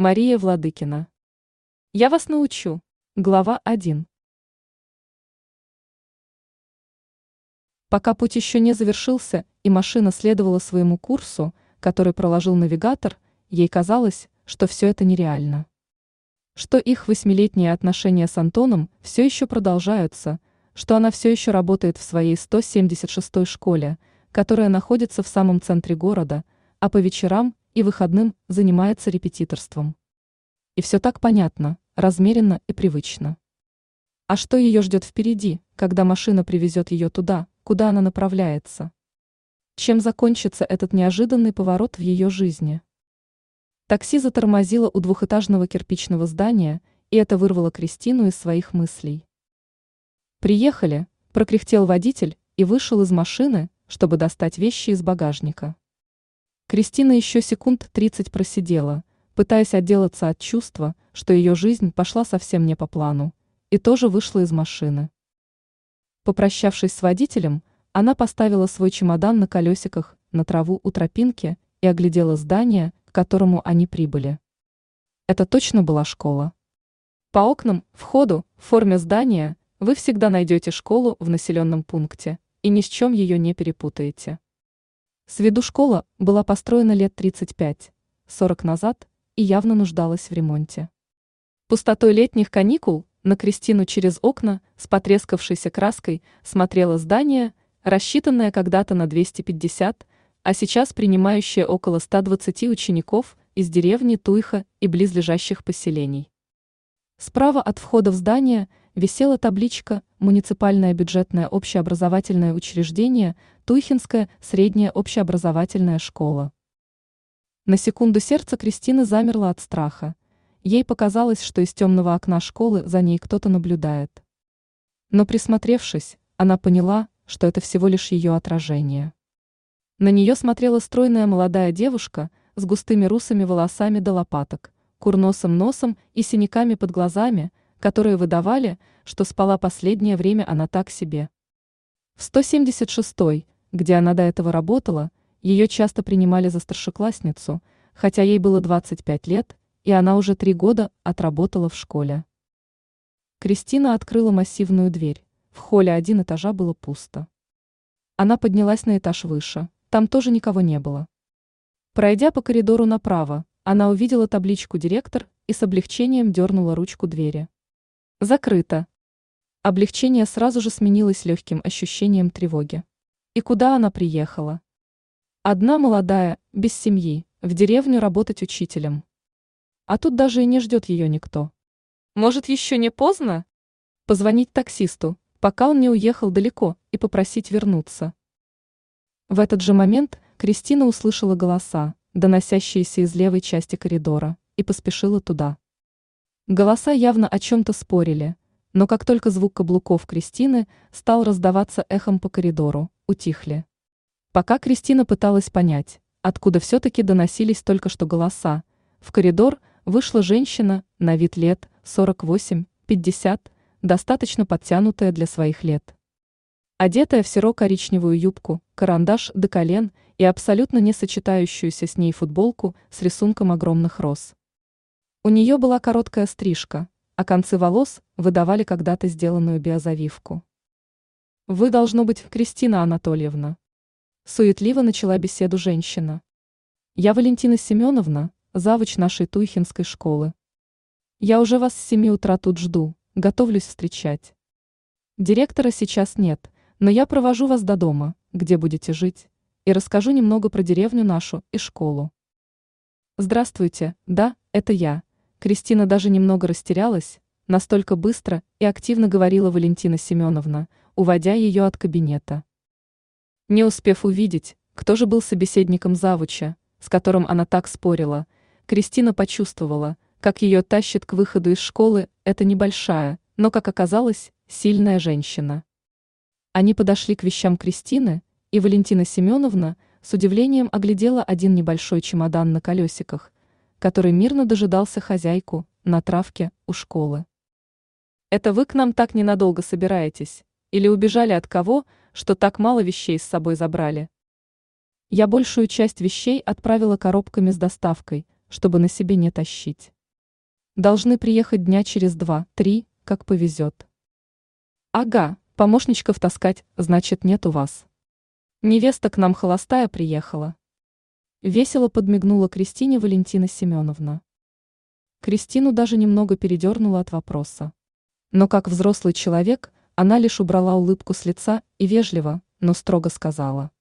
Мария Владыкина. Я вас научу. Глава 1. Пока путь еще не завершился и машина следовала своему курсу, который проложил навигатор, ей казалось, что все это нереально. Что их 8-летние отношения с Антоном все еще продолжаются, что она все еще работает в своей 176-й школе, которая находится в самом центре города, а по вечерам и выходным занимается репетиторством. И все так понятно, размеренно и привычно. А что ее ждет впереди, когда машина привезет ее туда, куда она направляется? Чем закончится этот неожиданный поворот в ее жизни? Такси затормозило у двухэтажного кирпичного здания, и это вырвало Кристину из своих мыслей. «Приехали», – прокряхтел водитель и вышел из машины, чтобы достать вещи из багажника. Кристина еще секунд 30 просидела, пытаясь отделаться от чувства, что ее жизнь пошла совсем не по плану, и тоже вышла из машины. Попрощавшись с водителем, она поставила свой чемодан на колесиках на траву у тропинки и оглядела здание, к которому они прибыли. Это точно была школа. По окнам, входу, в форме здания вы всегда найдете школу в населенном пункте и ни с чем ее не перепутаете. С виду школа была построена лет 35-40 назад и явно нуждалась в ремонте. Пустотой летних каникул на Кристину через окна с потрескавшейся краской смотрело здание, рассчитанное когда-то на 250, а сейчас принимающее около 120 учеников из деревни Туйха и близлежащих поселений. Справа от входа в здание висела табличка «Муниципальное бюджетное общеобразовательное учреждение Туйхинская средняя общеобразовательная школа». На секунду сердце Кристины замерло от страха. Ей показалось, что из темного окна школы за ней кто-то наблюдает. Но присмотревшись, она поняла, что это всего лишь ее отражение. На нее смотрела стройная молодая девушка с густыми русыми волосами до лопаток, курносым носом и синяками под глазами, которые выдавали, что спала последнее время она так себе. В 176-й, где она до этого работала, ее часто принимали за старшеклассницу, хотя ей было 25 лет, и она уже 3 года отработала в школе. Кристина открыла массивную дверь. В холле 1 этажа было пусто. Она поднялась на этаж выше, там тоже никого не было. Пройдя по коридору направо, она увидела табличку «Директор» и с облегчением дернула ручку двери. Закрыто. Облегчение сразу же сменилось легким ощущением тревоги. И куда она приехала? Одна молодая, без семьи, в деревню работать учителем. А тут даже и не ждет ее никто. Может, еще не поздно? Позвонить таксисту, пока он не уехал далеко, и попросить вернуться. В этот же момент Кристина услышала голоса, доносящиеся из левой части коридора, и поспешила туда. Голоса явно о чем-то спорили, но как только звук каблуков Кристины стал раздаваться эхом по коридору, утихли. Пока Кристина пыталась понять, откуда все-таки доносились только что голоса, в коридор вышла женщина на вид лет 48-50, достаточно подтянутая для своих лет. Одетая в серо-коричневую юбку, карандаш до колен и абсолютно не сочетающуюся с ней футболку с рисунком огромных роз. У нее была короткая стрижка, а концы волос выдавали когда-то сделанную биозавивку. «Вы, должно быть, Кристина Анатольевна». Суетливо начала беседу женщина. «Я Валентина Семеновна, завуч нашей Туйхинской школы. Я уже вас с 7 утра тут жду, готовлюсь встречать. Директора сейчас нет, но я провожу вас до дома, где будете жить, и расскажу немного про деревню нашу и школу». «Здравствуйте, да, это я». Кристина даже немного растерялась, настолько быстро и активно говорила Валентина Семеновна, уводя ее от кабинета. Не успев увидеть, кто же был собеседником завуча, с которым она так спорила, Кристина почувствовала, как ее тащит к выходу из школы эта небольшая, но, как оказалось, сильная женщина. Они подошли к вещам Кристины, и Валентина Семеновна с удивлением оглядела один небольшой чемодан на колесиках, который мирно дожидался хозяйку на травке у школы. «Это вы к нам так ненадолго собираетесь? Или убежали от кого, что так мало вещей с собой забрали?» «Я большую часть вещей отправила коробками с доставкой, чтобы на себе не тащить. Должны приехать дня через 2-3, как повезет. Ага, помощничков таскать, значит, нет у вас. Невеста к нам холостая приехала. Весело подмигнула Кристине Валентина Семеновна. Кристину даже немного передернула от вопроса. Но как взрослый человек, она лишь убрала улыбку с лица и вежливо, но строго сказала: